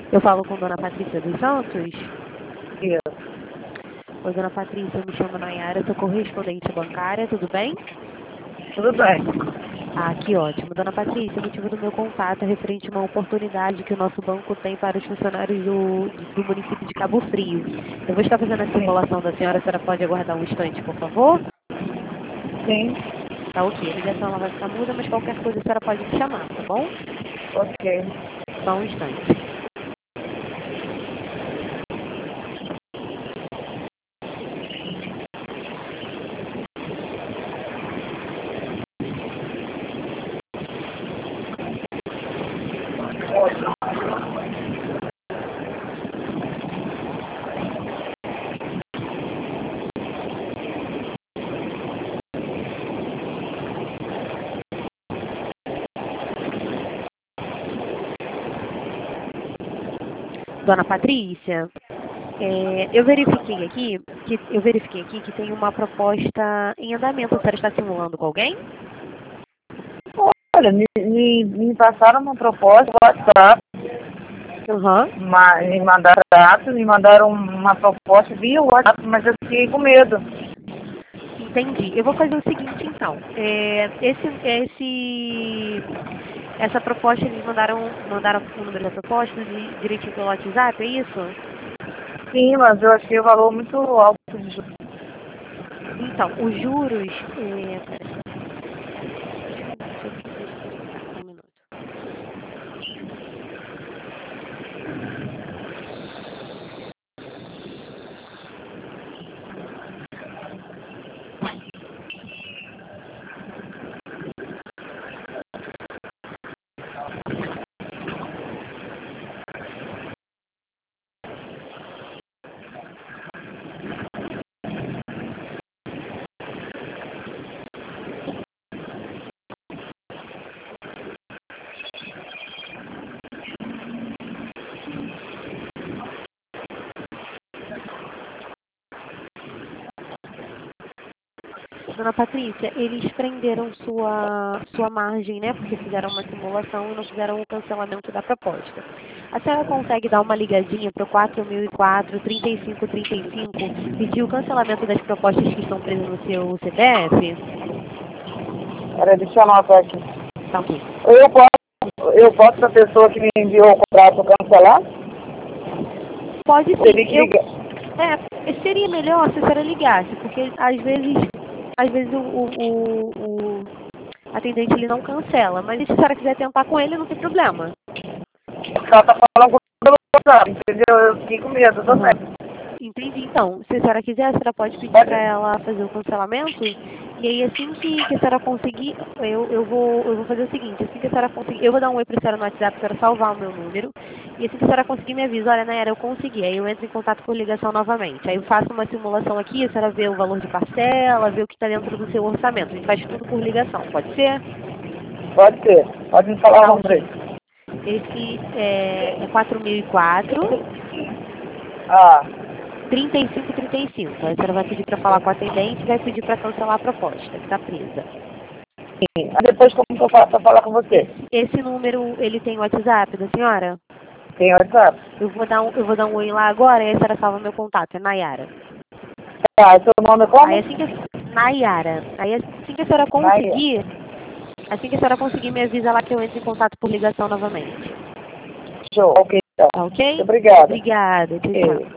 Eu falo com Dona Patrícia dos Santos. Isso. Oi, Dona Patrícia, eu me chamo Nayara, sou correspondente bancária, tudo bem? Tudo bem. Ah, que ótimo. Dona Patrícia, o motivo do meu contato é referente a uma oportunidade que o nosso banco tem para os funcionários do município de Cabo Frio. Eu vou estar fazendo a simulação da senhora, a senhora pode aguardar um instante, por favor? Sim. Tá ok, a ligação ela vai ficar muda, mas qualquer coisa a senhora pode me chamar, tá bom? Ok. Só um instante. Dona Patrícia, eu verifiquei aqui que tem uma proposta em andamento. A senhora está simulando com alguém? Olha, me passaram uma proposta no WhatsApp, Aham. me mandaram dados, me mandaram uma proposta via WhatsApp, mas eu fiquei com medo. Entendi. Eu vou fazer o seguinte, então. Essa proposta, eles mandaram o número da proposta direitinho pelo WhatsApp, é isso? Sim, mas eu achei o valor muito alto de juros. Então, os juros... pera, deixa eu verificar só um minuto. Dona Patrícia, eles prenderam sua margem, né? Porque fizeram uma simulação e não fizeram o cancelamento da proposta. A senhora consegue dar uma ligadinha para o 4004 3535, pedir o cancelamento das propostas que estão presas no seu CPF? Peraí, deixa eu anotar aqui. Tá ok. Eu posso a pessoa que me enviou o contrato cancelar? Pode Teria sim. que ligar. Seria melhor se a senhora ligasse, porque às vezes o atendente ele não cancela, mas se a senhora quiser tentar com ele, não tem problema. Ela tá falando pelo WhatsApp, entendeu? Eu fiquei com medo também. Aham. Entendi. Então, se a senhora quiser, a senhora pode pedir para ela fazer o cancelamento. E aí, assim que a senhora conseguir, eu vou fazer o seguinte: assim que a senhora conseguir, eu vou dar um oi para a senhora no WhatsApp, para a senhora salvar o meu número. E assim que a senhora conseguir, me avisa: olha, Nayara, eu consegui. Aí eu entro em contato por ligação novamente. Aí eu faço uma simulação aqui, a senhora vê o valor de parcela, vê o que está dentro do seu orçamento. A gente faz tudo por ligação, pode ser? Pode ser. Pode me falar Tá o número ok. aí. Esse é 4004. Ah, 3535. Aí a senhora vai pedir para falar com a atendente e vai pedir para cancelar a proposta, que está presa. sim. Aí depois como que eu faço para falar com você? Esse número, ele tem o WhatsApp da senhora? Tem WhatsApp? Eu vou dar um oi lá agora e aí a senhora salva meu contato, é Nayara. Tá, seu nome é Aí como? assim que Nayara. Aí assim que a senhora Maia. conseguir, me avisa lá que eu entro em contato por ligação novamente. Show. Ok, então. Tá Muito ok? obrigada. Obrigada, tchau, Ok. tchau.